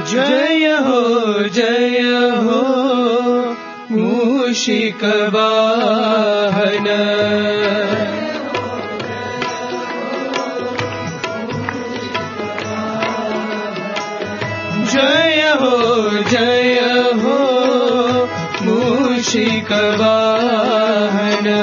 जय हो मूषिकवाहन जय हो मूषिकवाहन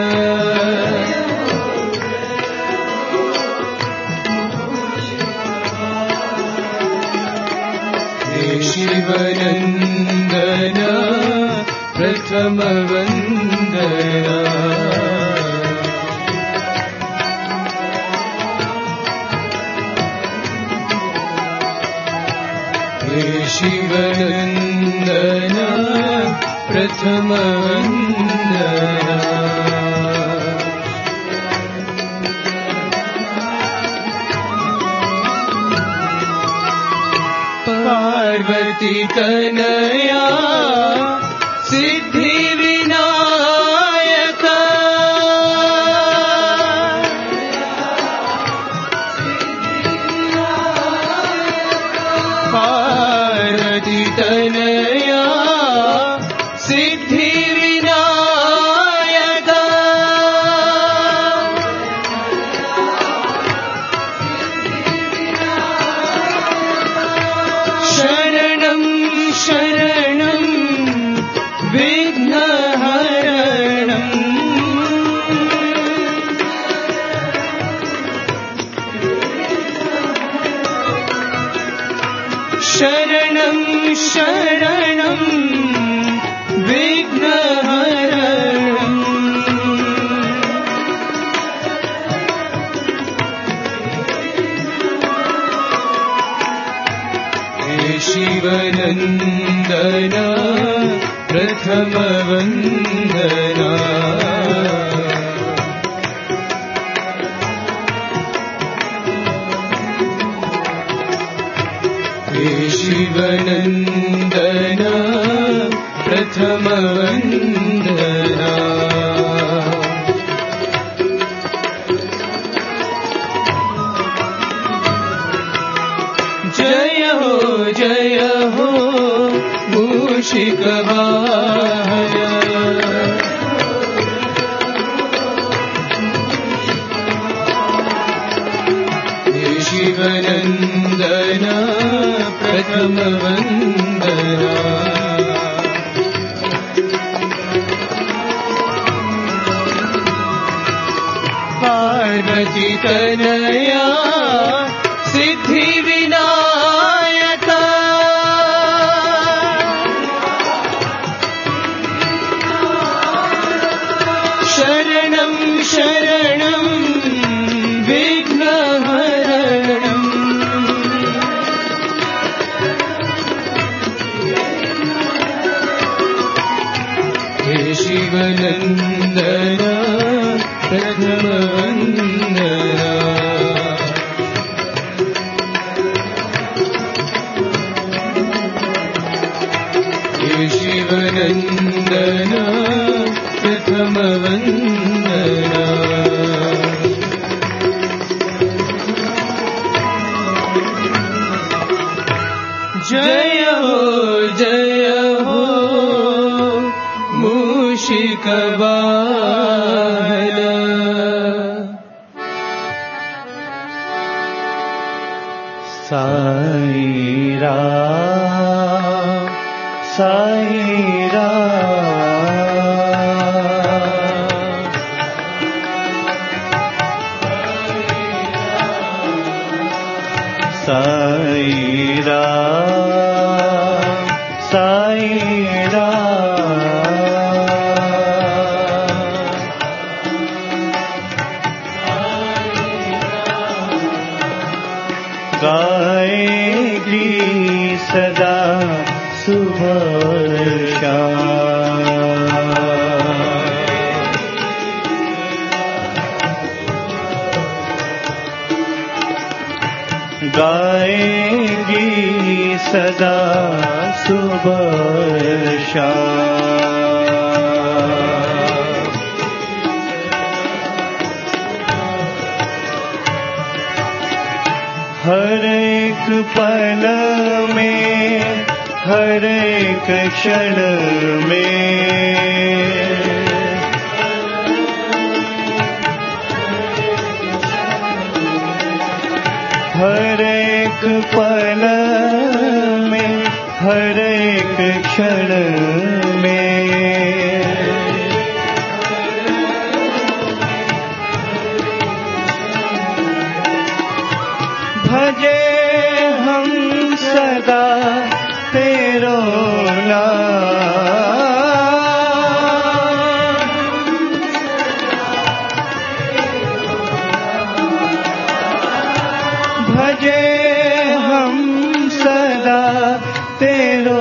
शिवनन्दन प्रथम वन्दना शिवनन्दन प्रथम वन्दना पार्वती तनया सिद्धि विनायक पार्वती तनया सिद्धि विनायक शरणं विघ्नहरणं शरणं विघ्नहरणं शिवनन्दन प्रथम वन्दना शिवनन्दन प्रथम वन्दना जय हो मूषिकवाहन शिवनन्दन प्रथम वन्दना पार्वती तनया सिद्धि विनायक शरणं विघ्नहरणं हे शिवनन्दन प्रथम वन्दना हे शिवनन्दन प्रथम वन्दना जय हो मूषिकवाहन साई राम साई गाएगी सदा सुबह शाम गाएगी सदा सुबह शाम हर एक पल में, हर एक क्षण में, हर एक पल में, हर एक क्षण में, भजे हम सदा तेरो नाम, भजे हम सदा तेरो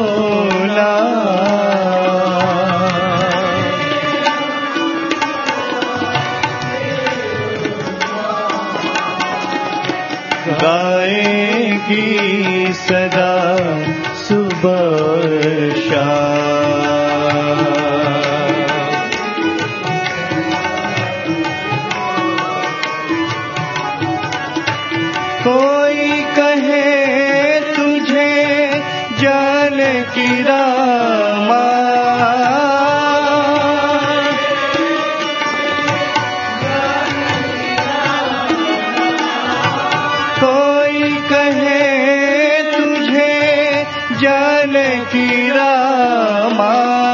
नाम, गाएगी सदा सुबह शाम, कोई कहे तुझे जानकी रामा, कोई कहे तुझे जानकी रामा,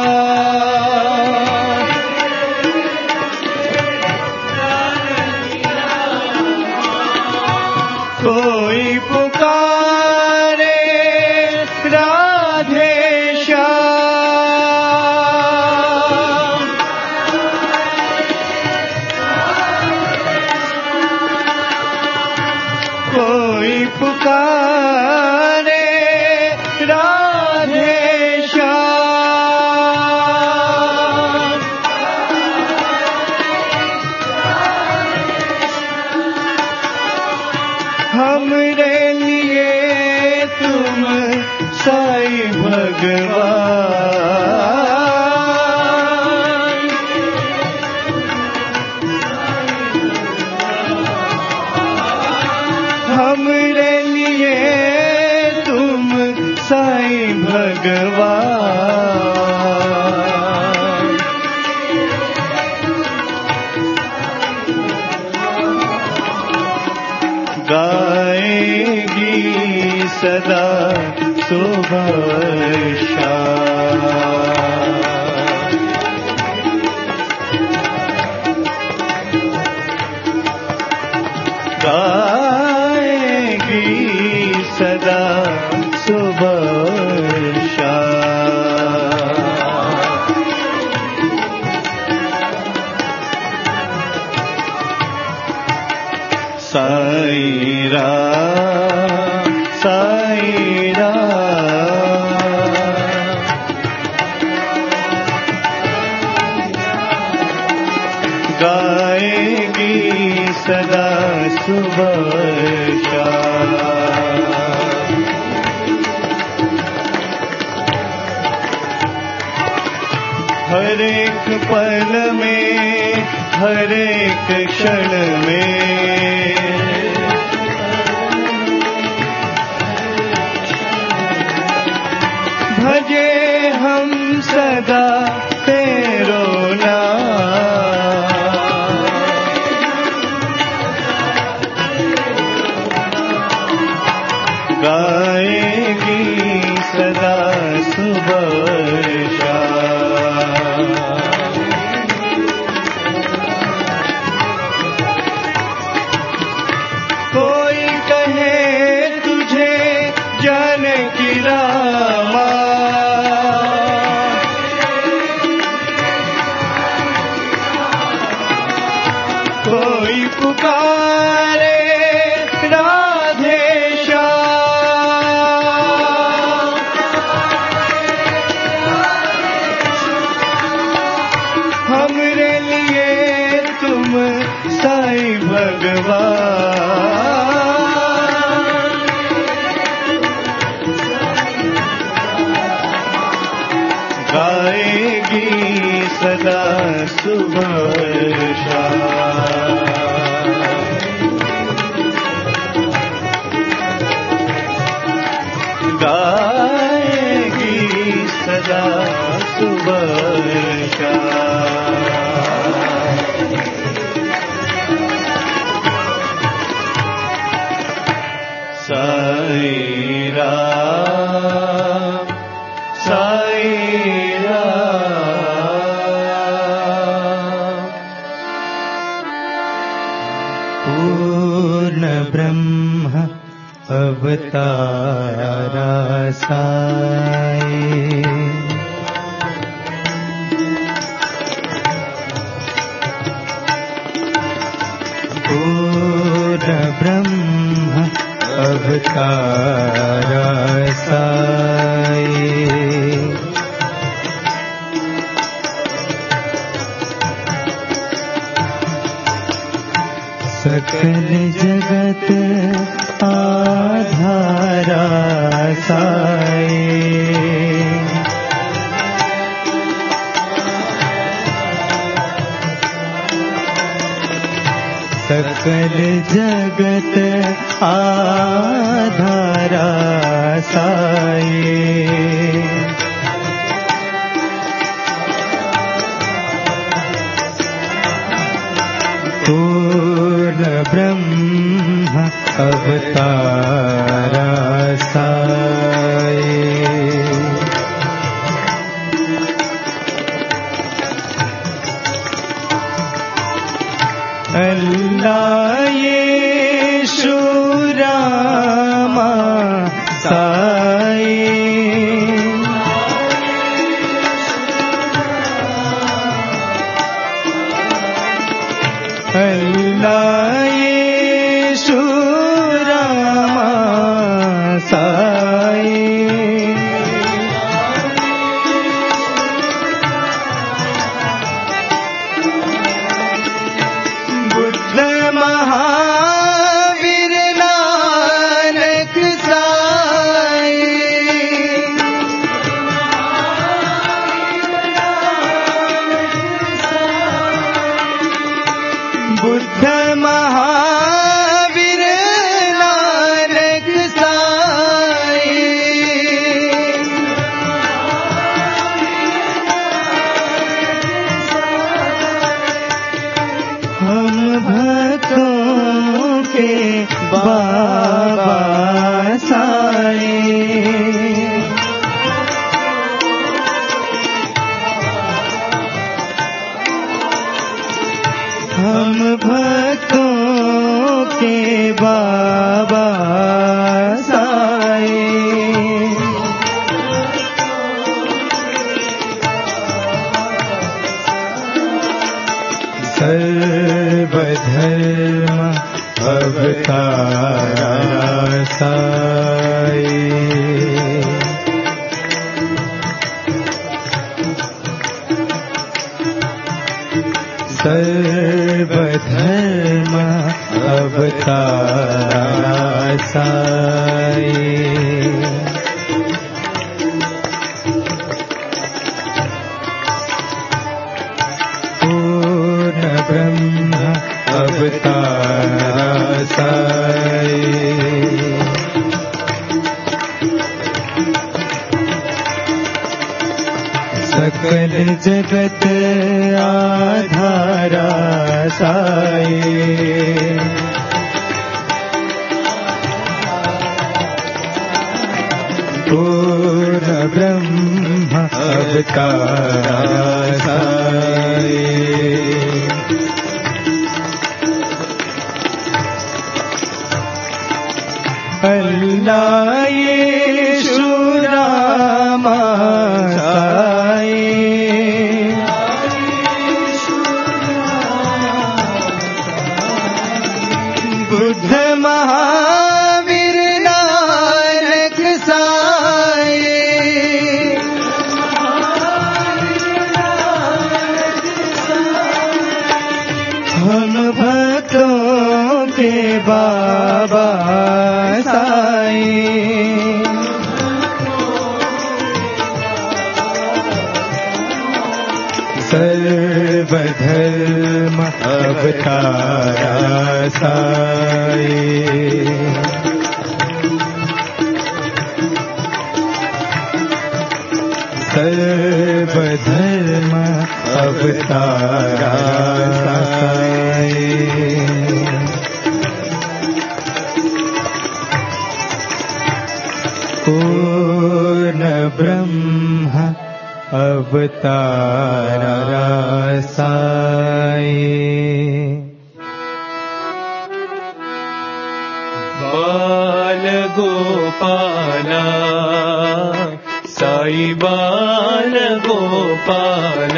कोई पुकारे राधे श्याम, कोई पुकारे राधे श्याम, हमरे लिए तुम साईं भगवान, हमरे लिए तुम साईं भगवान, गाएगी सदा सुबह शाम, गाएगी सदा सुबह शाम, साईं राम, साईं राम, गाएगी सदा सुबह शाम, हर एक पल में, हर एक क्षण में, भजे हम सदा तेरो नाम, गाएगी सदा सुबह शाम, कोई कहे तुझे जानकी रामा, कोई पुकारे राधे श्याम, हमरे लिए तुम साईं भगवान, गाएगी सदा सुबह शाम, ब्रह्म अवतारा साई। पूर्ण ब्रह्म अवतारा साई। सकल जगत आधारा साई। सकल जगत आधारा साई। पूर्ण ब्रह्म अवतारा साई। अल्लाह यीशु रामा साई। अल्लाह यीशु रामा साई। बुद्ध महावीर नानक साई। बुद्ध महावीर नानक साई। हम भक्तों के बाबा साई। हम भक्तों के बाबा साई। सर्वधर्म अवतारा साई। सर्वधर्म अवतारा साई। पूर्ण ब्रह्म अवतारा साई। सकल जगत आधारा साई। पूर्ण ब्रह्म अवतारा साई। अल्लाह यीशु रामा साई। बुद्ध महावीर नानक साई। हम भक्तों के बाबा साई। सर्वधर्म अवतारा साई। सर्वधर्म अवतारा साई। पूर्ण ब्रह्म अवतारा साई। బాల గోపాల సాయి బాల గోపాల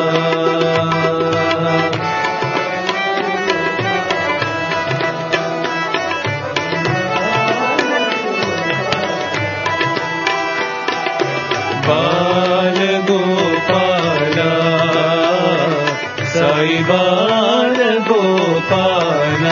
బాల గోపాల సాయి బాల గోపాల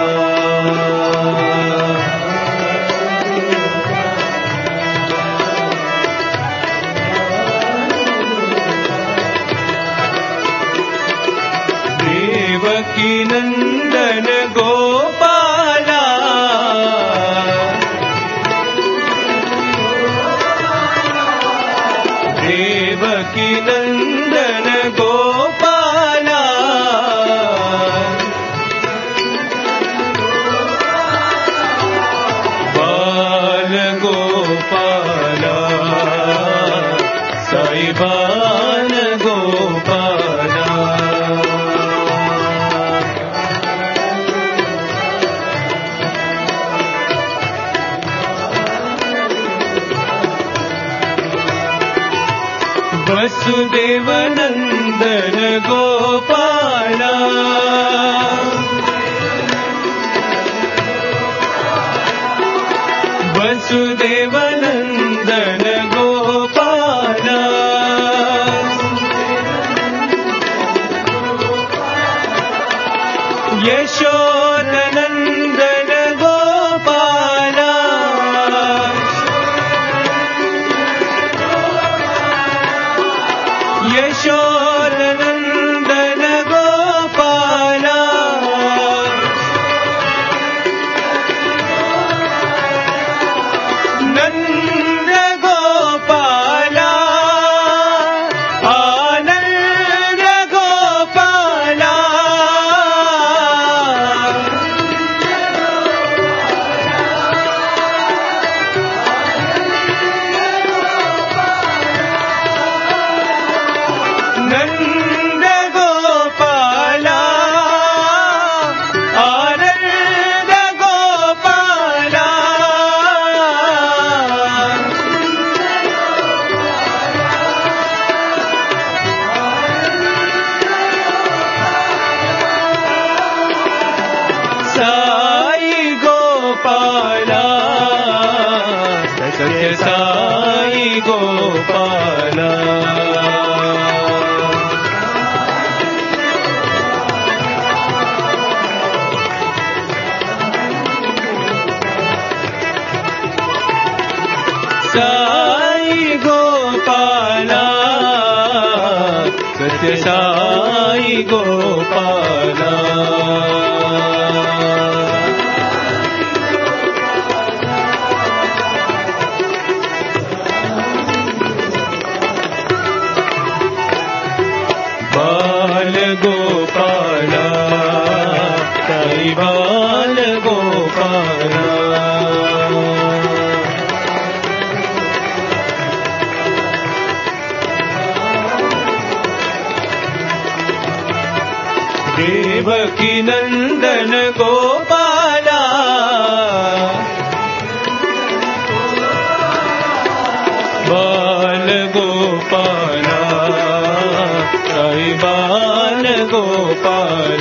దేవకీ నందన గోపాల దేవకీ నందన గోపాల బాల గోపాల సాయి బాల గోపాల వసుదేవ నందన గోపాల వసుదేవ నందన గోపాల యశోద నందన గోపాల యశోద నందన గోపాల నంద గోపాల ఆనంద గోపాల నంద గోపాల ఆనంద గోపాల సాయి గోపాల సత్య సాయి గోపాల సాయి గోపాల సత్య సాయి గోపాల బాల గోపాల సాయి బాల గోపాల దేవకీ నందన గోపాల బాల గోపాల సాయి బాల గోపాల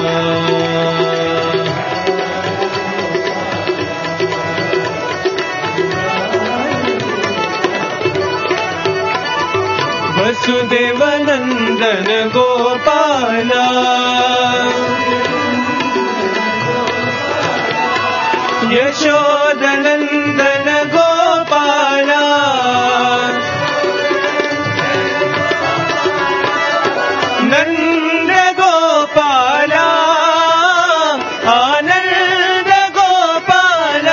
వసుదేవ నందన గోపాల యశోద నందన గోపాల నంద గోపాల ఆనంద గోపాల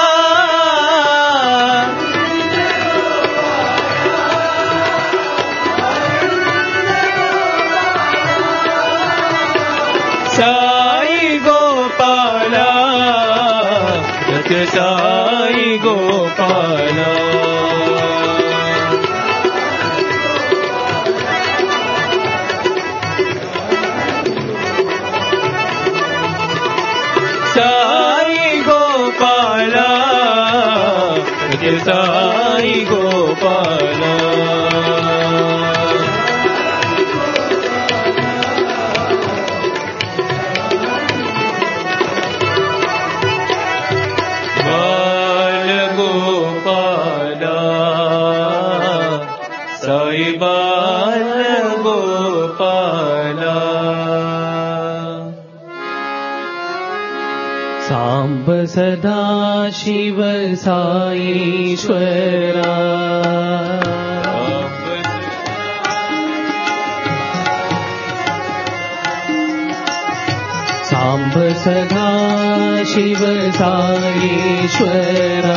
సాయి గోపాల సత్య సాయి గోపాల సాయి గోపాల सत्य साई गोपाला बाल गोपाला साई बाल गोपाला सांब सदा शिव साईश्वरा सांब सदा शिव साईश्वरा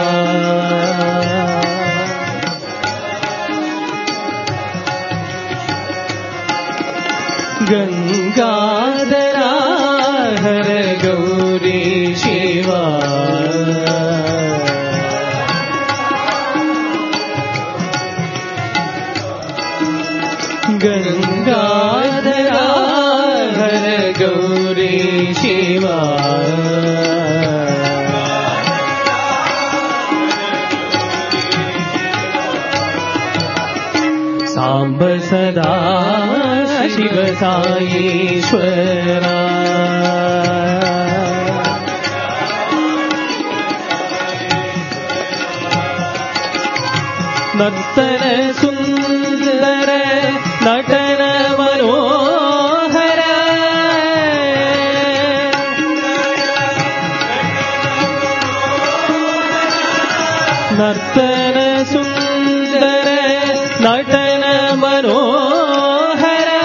गंगाधरा हर गौरी शिवा गंगाधरा हर गौरी शिवा सांब सदा शिव साईश्वरा नर्तन सुंदर नटन मनोहर नर्तन सुंदर नटन मनोहर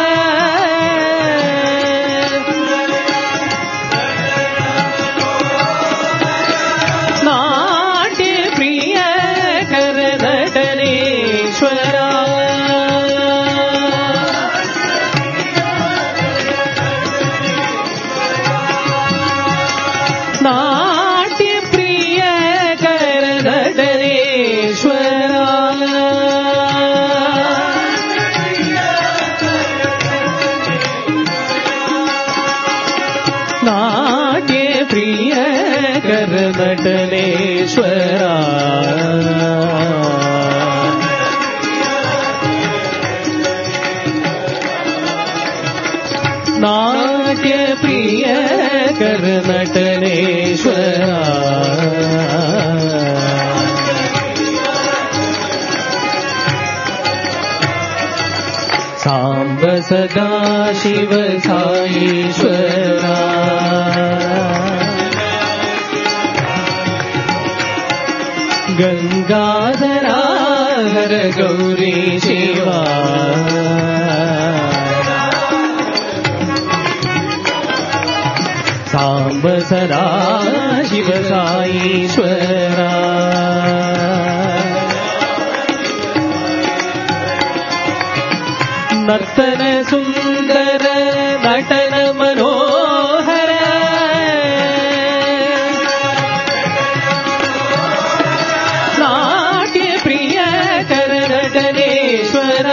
नाट्य प्रिय कर नटनेश्वरा नाट्य प्रिय कर नटनेश्वरा नाट्य प्रिय कर नटनेश्वरा नाट्य प्रिय कर नटनेश्वरा सांब सदा शिव साईश्वरा गंगाधरा हर गौरी शिवा सांब सदा शिव साईश्वरा नर्तन सुंदर नटन मनोहर नाट्य प्रिय कर नटनेश्वरा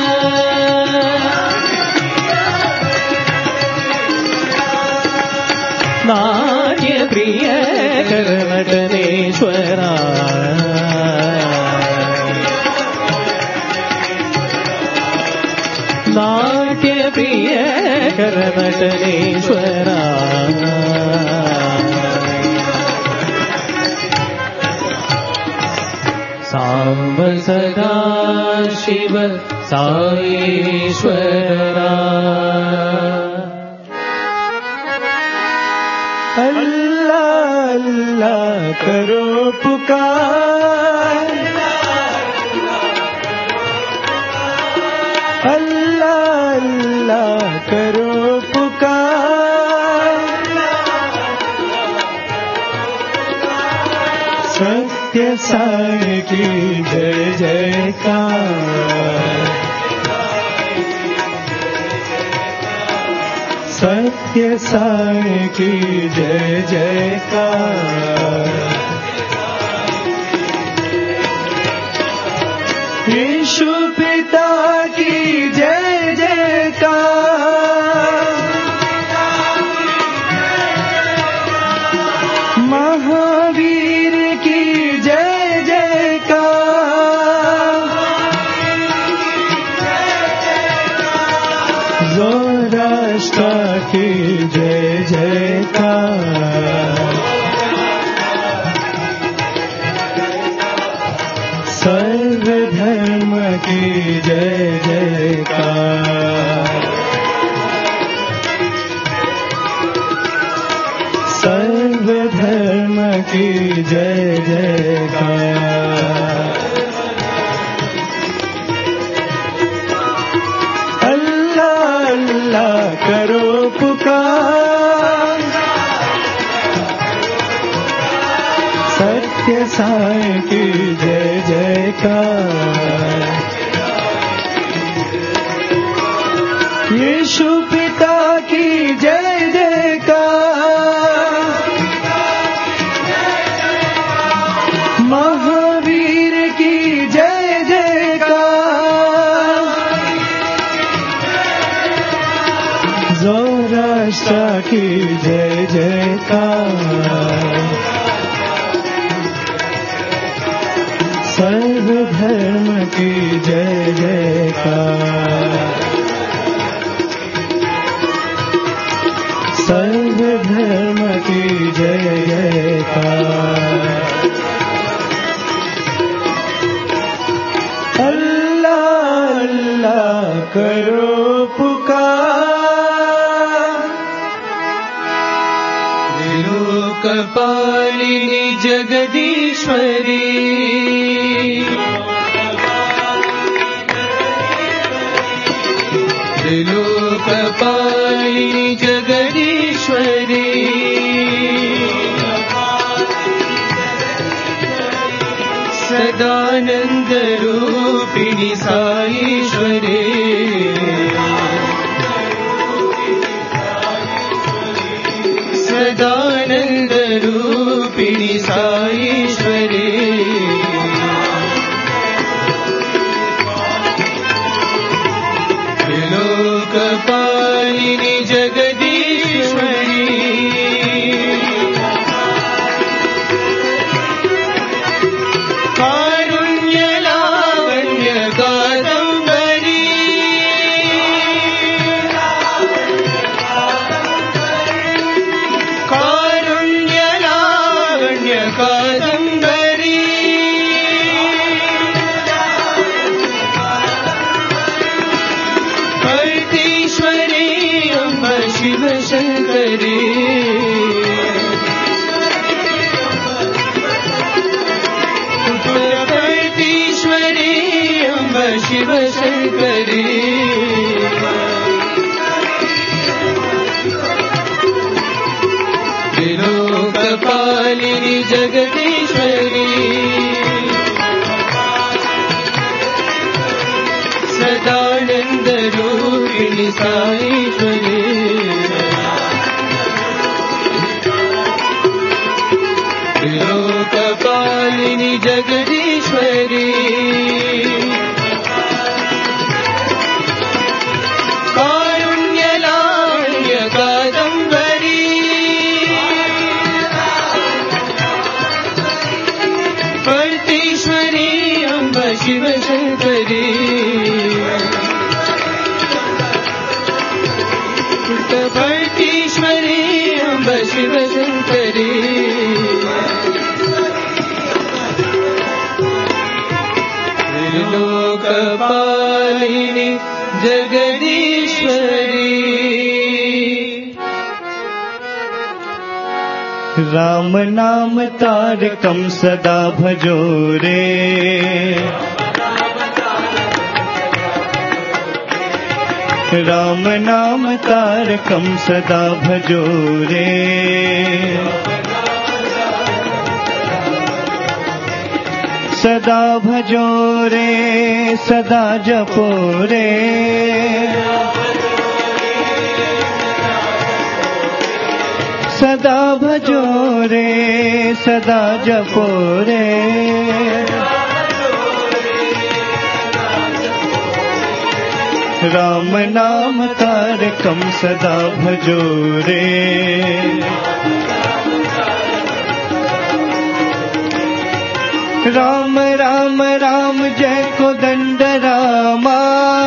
नाट्य प्रिय कर नटनेश्वरा नाट्य प्रिय कर नटनेश्वरा सांब सदा शिव साईश्वरा अल्लाह अल्लाह करो पुकार अल्लाह अल्लाह करो पुकार सत्य साई की जय जयकार सत्य साई की जय जयकार यीशु पिता की जय जयकार महावीर की जय जयकार की जय जयकार। सर्वधर्म की जय जयकार। अल्लाह अल्लाह करो पुकार, सत्य साई की जय जयकार। यीशु पिता की जय जयकार। महावीर की जय जयकार। ज़ोराष्ट्र की जय जयकार। सर्वधर्म की जय जयकार। सर्वधर्म की जय जयकार। अल्लाह अल्लाह करो पुकार। त्रिलोकपालिनी जगदीश्वरी, त्रिलोकपालिनी जगदीश्वरी, सदानंद रूपिणी साईश्वरी, सदानंद रूपिणी साईश्वरी, त्रिलोकपालिनी जगदीश्वरी, कारुण्य लावण्य कादम्बरी, कारुण्य लावण्य कादम्बरी, कर्तीश्वरी अम्ब शिव शंकरी, कर्तीश्वरी अम्ब शिव शंकरी, त्रिलोकपालिनी जगदीश्वरी, सदानंद रूपिणी साईश्वरी, त्रिलोकपालिनी जगदीश्वरी, कारुण्य लावण्य कादम्बरी, कर्तीश्वरी अम्ब शिव शंकरी, कर्तीश्वरी अम्ब शिव शंकरी, त्रिलोकपालिनी जगदीश्वरी। राम नाम तारकम सदा भजो रे, राम नाम तारकम सदा भजो रे, सदा भजो रे सदा जपो रे, सदा भजो रे सदा जपो रे, राम नाम तारकम सदा भजो रे, राम राम राम जय कोदंड रामा,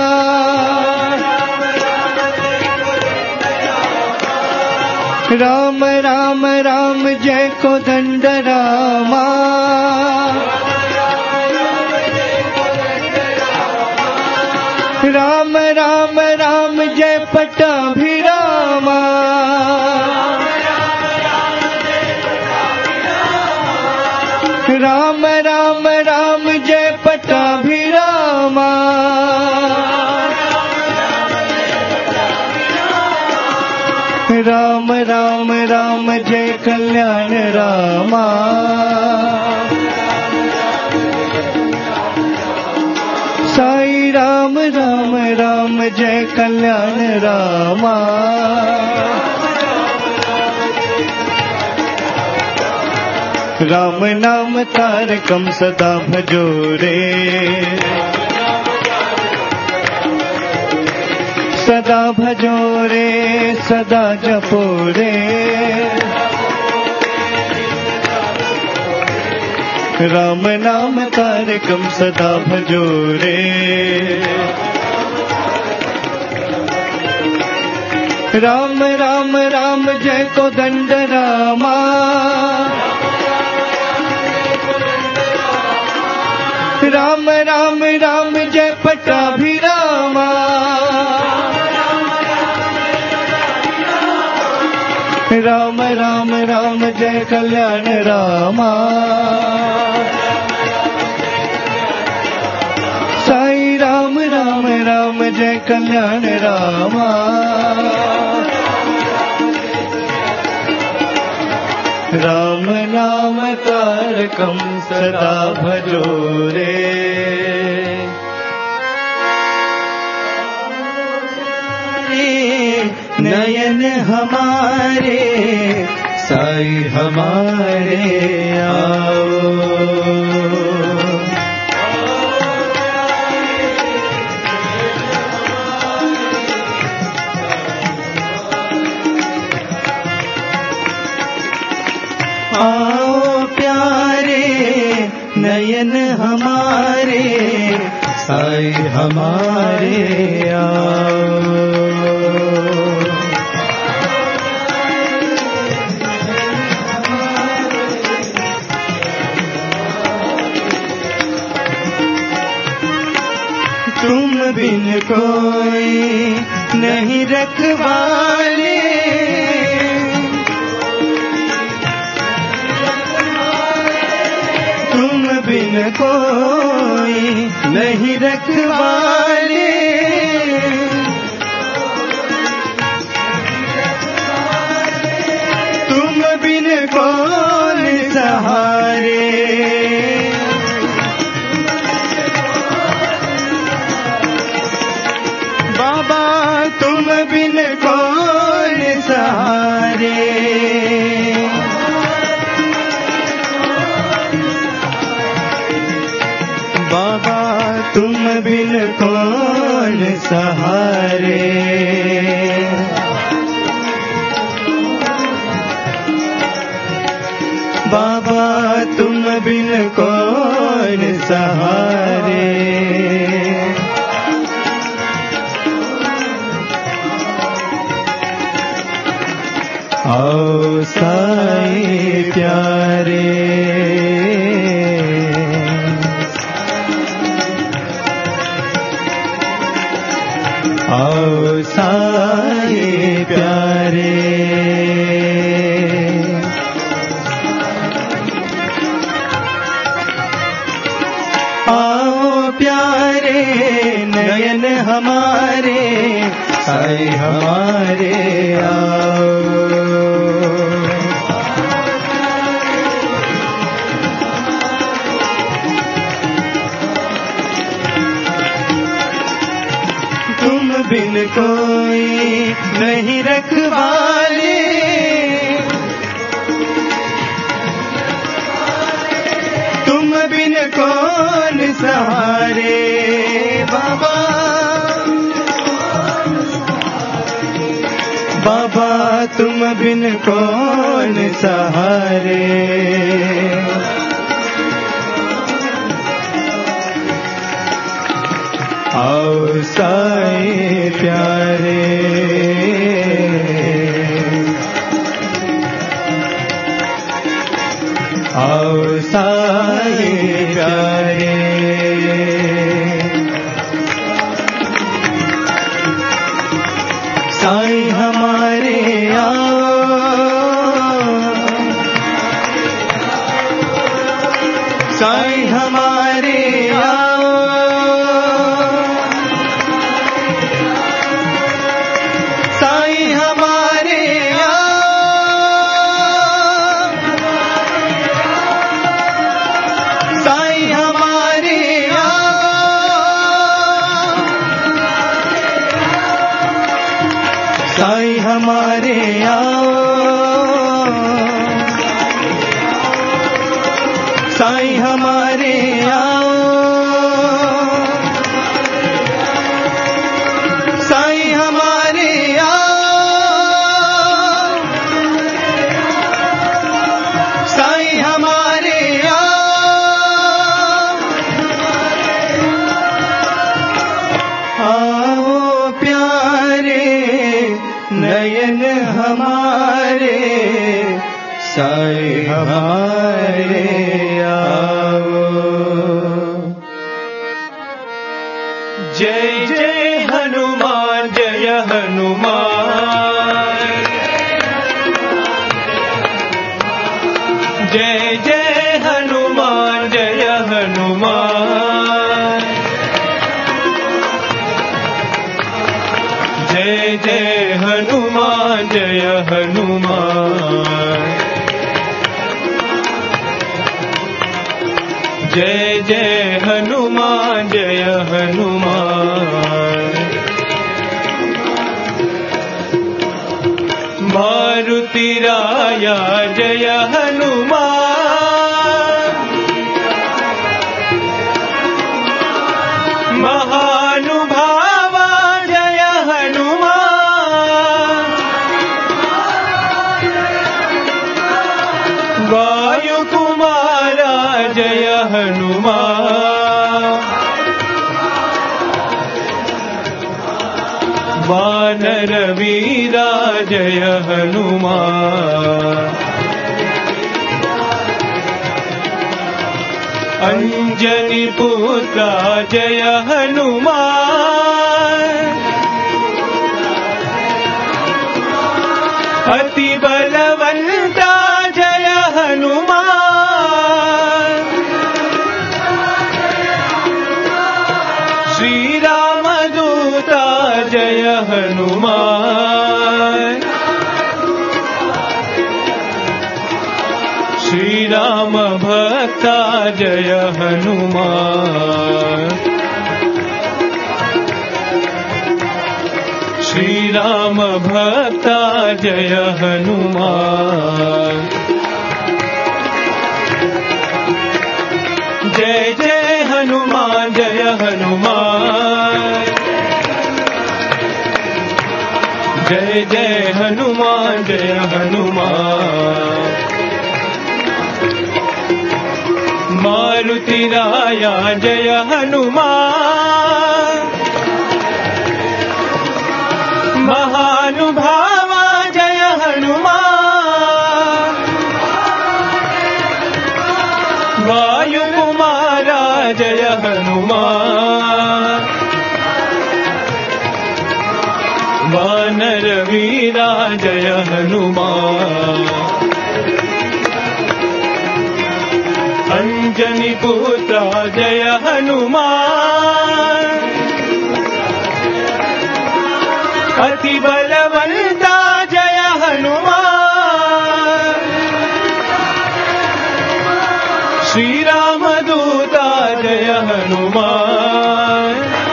राम राम राम जय कोदंड रामा, राम राम राम जय पट्टाभिरामा। राम राम राम जय कल्याण रामा। साई राम राम राम जय कल्याण रामा। राम नाम तारकम सदा भजो रे, सदा भजो रे, सदा जपो रे। राम नाम तारकम सदा भजो रे। राम राम राम जय कोदंड रामा। राम राम राम जय पट्टाभिरामा। राम राम राम जय कल्याण रामा। साई राम राम राम जय कल्याण रामा। राम नाम तारकम सदा भजो रे। नयन हमारे साई हमारे आओ। आओ प्यारे नयन हमारे साई हमारे आओ। तुम बिन कोई नहीं रखवाले, तुम बिन कोई नहीं रखवाले। तुम बिन कौन सहारे। बाबा तुम बिन कौन सहारे। बाबा तुम बिन कौन सहारे। बाबा तुम बिन कौन सहारे। आओ साई प्यारे। आओ साई प्यारे। आओ प्यारे नयन हमारे साई हमारे आओ। तुम बिन कोई नहीं रखवाले। तुम बिन कौन सहारे। बाबा बाबा तुम बिन कौन सहारे। आओ साई प्यारे। आओ साई प्यारे। साई हमारे आओ। साईं हमारे आओ, साईं हमारे आओ, साईं हमारे आओ, साईं हमारे आओ, साईं हमारे आओ, साईं हमारे आओ, साईं हमारे आओ, आओ प्यारे नयन हमारे, साईं हमारे आओ। जय जय हनुमान, जय हनुमान, जय जय हनुमान, जय हनुमान, जय जय हनुमान, जय हनुमान, जय जय हनुमान, जय हनुमान। मारुति राया जय हनुमान, महानुभावा जय हनुमान, वायु कुमारा जय हनुमान, वानर वीरा जय हनुमान, अंजनी पुत्रा जय हनुमान, अति बलवंता जय हनुमान, श्री राम दूता जय हनुमान, श्री राम भक्ता जय हनुमान, श्री राम भक्ता जय हनुमान। जय जय हनुमान, जय हनुमान, जय जय हनुमान, जय हनुमान। मारुति राया जय हनुमान, महानुभावा जय हनुमान, वायु कुमारा जय हनुमान, वानर वीरा जय हनुमान, अंजनी पुत्रा जय हनुमान, अति बलवंता जय हनुमान, श्री राम दूता जय हनुमान,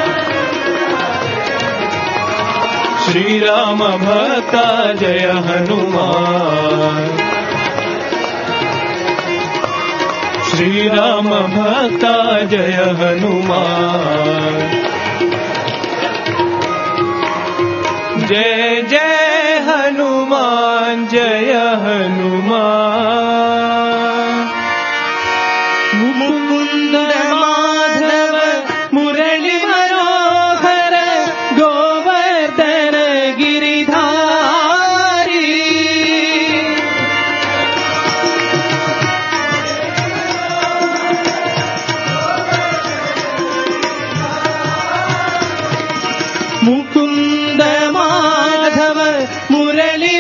श्री राम भक्ता जय हनुमान, श्री राम भक्ता जय हनुमान। जय जय हनुमान, जय हनुमान। मुकुंद माधव मुरली मनोहर, गोवर्धन गिरिधारी, मुकुंद माधव मुरली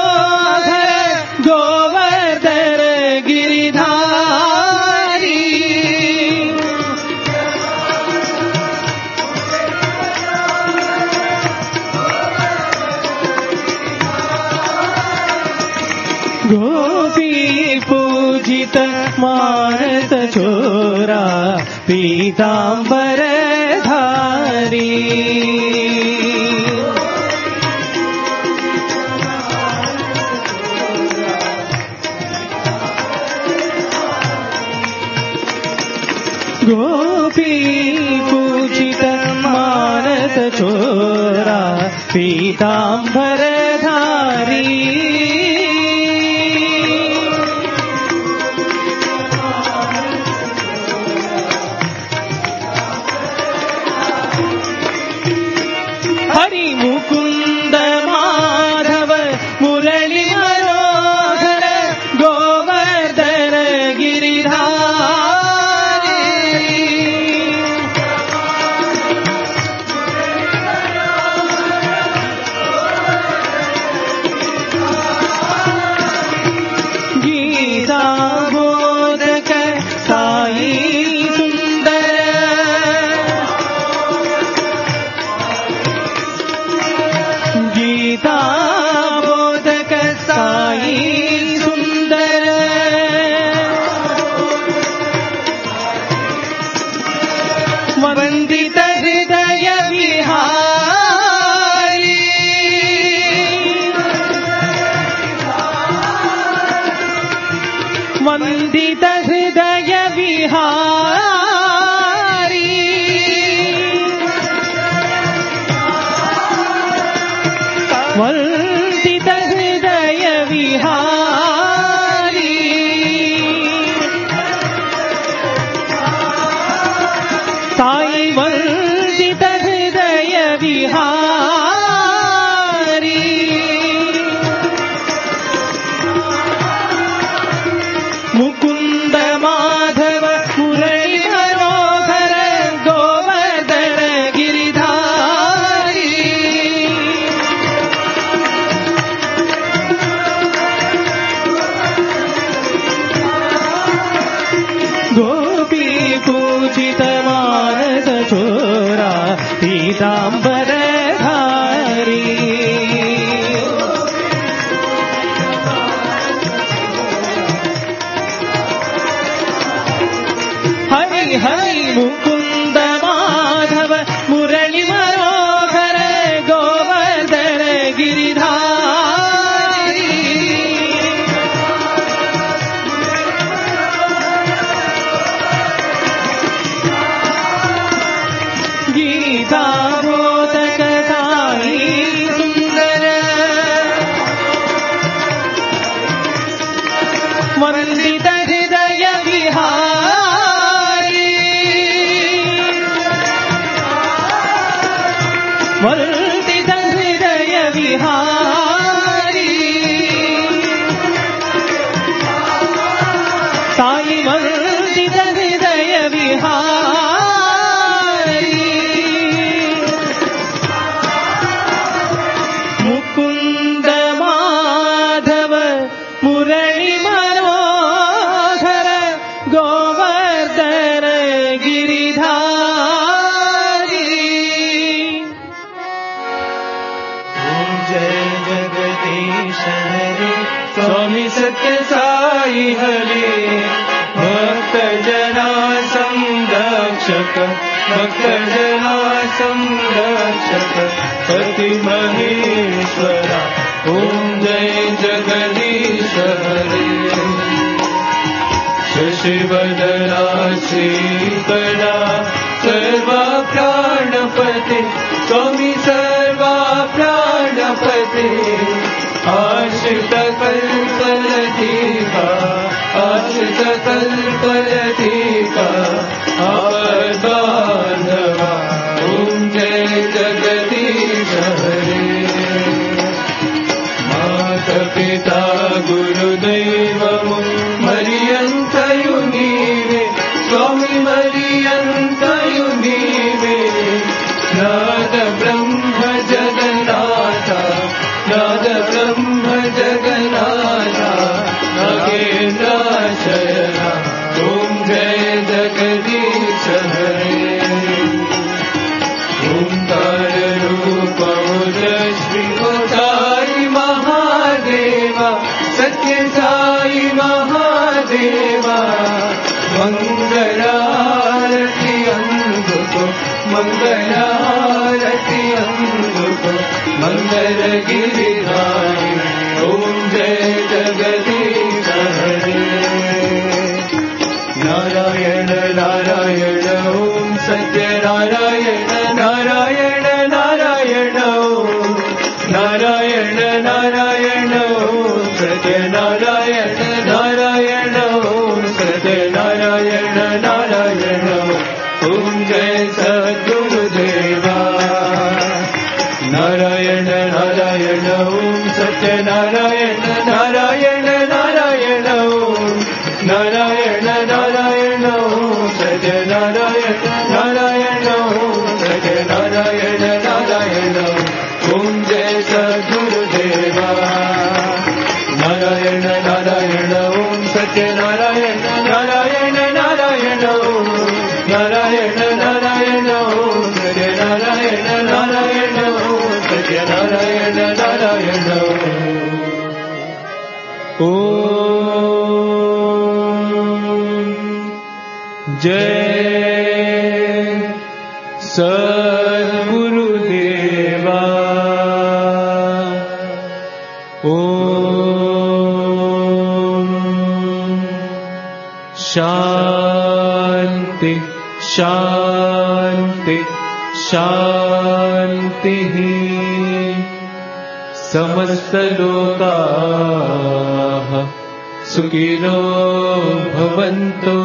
मनोहर, गोवर्धन गिरिधारी, मानस चोरा पीतांबर धारी गोपी पूजित मानस चोरा पीतांबर धारी हरि मुकुंद माधव मुरली मनोहर गोवर्धन गिरिधारी गीता बोधक साई सुंदर गीता बोधक साई सुंदर वंदित हृदय विहारी वंदित हृदय विहारी वंदित हृदय विहारी साई वंदित हृदय विहारी मुकुंद माधव मुरली मनोहर गोवर्धन गिरिधारी गोपी पूजित मानस चोरा पीतांबर धारी हरि हरि मुकुंद माधव मुरली मनोहर गोवर्धन गिरिधारी गीता बोधक साई सुंदर वंदित हृदय विहारी वंदित हृदय विहारी साई वंदित हृदय विहारी मुकुंद माधव मुरली मनोहर गोवर्धन गिरिधारी ओम जय जगदीश हरे स्वामी सत्य साई हरे भक्त जना संरक्षक भक्त जना संरक्षक पति महेश्वरा ओम जय जगदीश हरे शशिवदना श्रीकरा सर्वा प्राणपते स्वामी सर्वा प्राणपते आश्रित कल्पलतिका आश्रित कल्पलतिका आपद्बान्धवा ओम जय जगदीश हरे माता पिता गुरुदैवमु मरियन्तयु नीवे स्वामी मरियन्तयु नीवे नाद ब्रह्म जगन्नाथ नाद ब्रह्म जगन्नाथ नागेन्द्र शरणा ओम जय जगदीश हरे మంగళారతి అందుకో మంగళారతి అందుకో మంగళ గిరిధారి ఓం జయ జగదీశ హరే నారాయణ నారాయణ ఓం సత్యనారాయణ నారాయణ నారాయణ ఓం నారాయణ నారాయణ ఓం సత్యనారాయణ నారాయణ ఓం సత్యనారాయణ నారాయణ ఓం జయ సద్గురుదేవా నారాయణ నారాయణ ఓం సత్యనారాయణ నారాయణ నారాయణ ఓం నారాయణ నారాయణ ఓం సత్యనారాయణ నారాయణ ఓం సత్యనారాయణ నారాయణ ఓం జయ సద్గురుదేవా నారాయణ నారాయణ ఓం సత్యనారాయణ నారాయణ నారాయణ ఓం నారాయణ నారాయణ ఓం సత్యనారాయణ నారాయణ ఓం సత్యనారాయణ నారాయణ ఓం జయ సద్గురుదేవా ఓం శాంతి శాంతి శాంతి సమస్తలోకాః సుఖినో భవంతు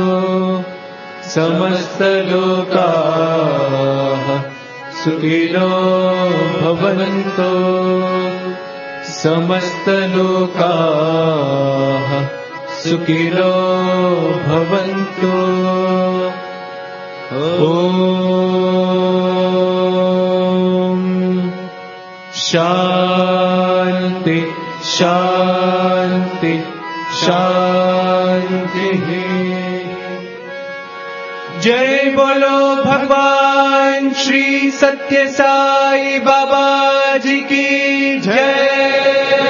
సమస్తలోకాః సుఖినో భవంతు సమస్తలోకాః సుఖినో భవంతు ఓం శాంతి శాంతి शांति जय बोलो भगवान श्री सत्य साई बाबा जी की जय।